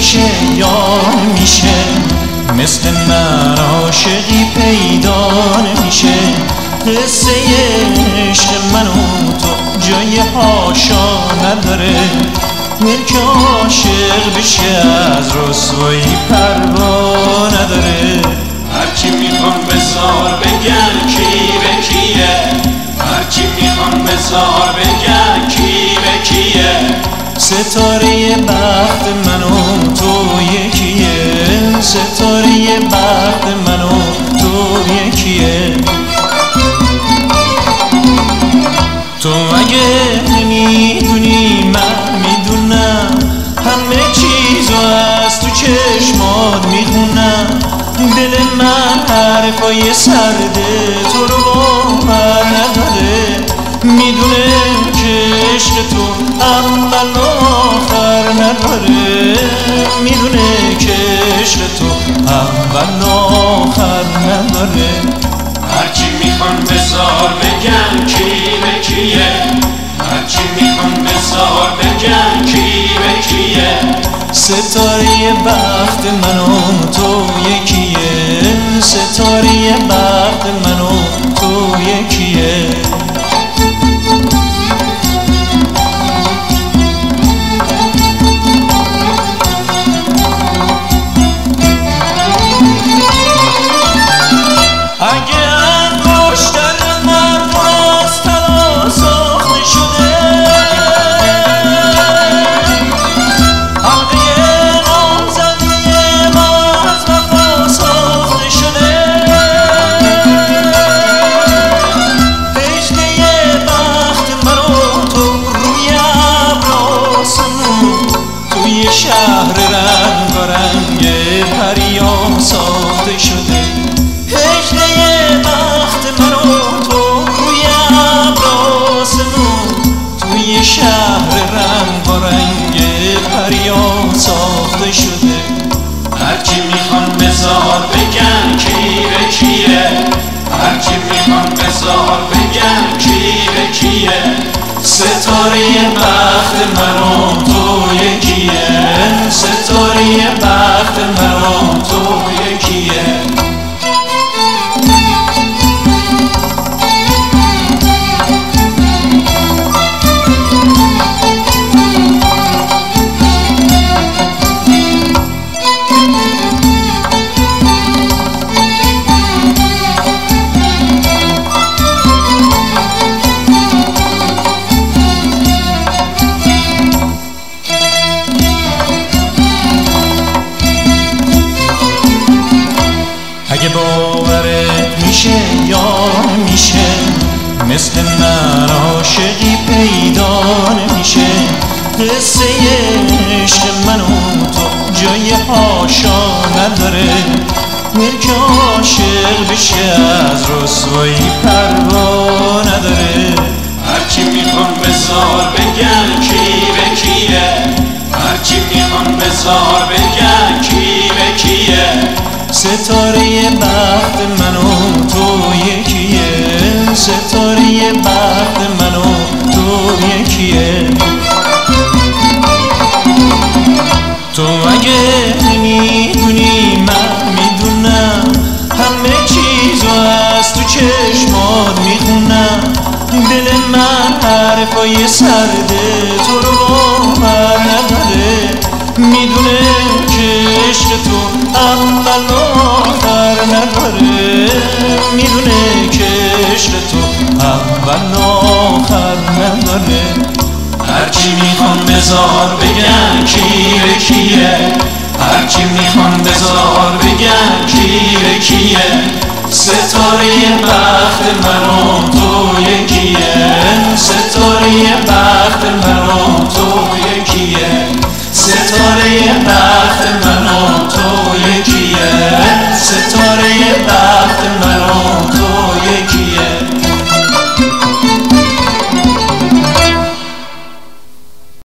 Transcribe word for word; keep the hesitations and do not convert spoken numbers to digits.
میشه یا میشه، مثل من عاشقی پیدا نمیشه. قصه عشق من و تو جای حاشا نداره، ملک عاشق بشه از رسوایی پروا نداره. هرچی میخوام بزار بگن کی به کیه، هرچی میخوام بزار بگن کی به کیه. ستاره بخت من و تو یکیه، ستاره بخت من و تو یکیه. تو اگه نمیدونی من میدونم، همه چیزو از تو چشمات میخونم. دل من حرفای سرده تو رو باور نداره، میدونه که عشق تو اول و آخر نداره، میدونه که عشق تو اول و آخر نداره. هرچی میخوان بزار بگن کی به کیه، هرچی میخوان بزار بگن کی به کیه. ستاره بخت من و تو یکیه، ستاره بخت من و تو یکیه. اگه انگشتر من از طلا ساخته شده، حلقه نامزدی ما از وفا ساخته شده. دجله بخت من و تو روی ابراسمون، توی شهر رنگ و رنگ پریان ساخته شده. هجله بخت من و تو روی ابراسمون، توی شهر رنگ و رنگ پریان ساخته شده. هرچی میخوان بزار بگن کی به کیه، هرچی میخوان بزار بگن کی به کیه. ستاره بخت من و تو یکیه، ستاره بخت من و تو یکیه. اگه باورت میشه یا میشه، مثل من عاشقی پیدا نمیشه. قصه عشق من و تو جای حاشا نداره، ملک عاشق بشه از رسوایی پروا نداره. هرچی میخوان بزار بگن کی به کیه، هرچی میخوان بزار بگن کی به کیه. ستاره بخت من و تو یکیه، ستاره بخت من و تو یکیه. تو اگه نمیدونی من میدونم، همه چیزو از تو چشمات میخونم. دل من حرفای سرده تو رو باور نداره، میدونه که عشق تو اول و آخر نداره، میدونه که عشق تو اول و آخر نداره. هرچی میخوان بزار بگن کی به کیه، هرچی میخوان بزار بگن کی به کیه. ستاره بخت من و تو یکیه، ستاره بخت من و تو یکیه. ستاره بخت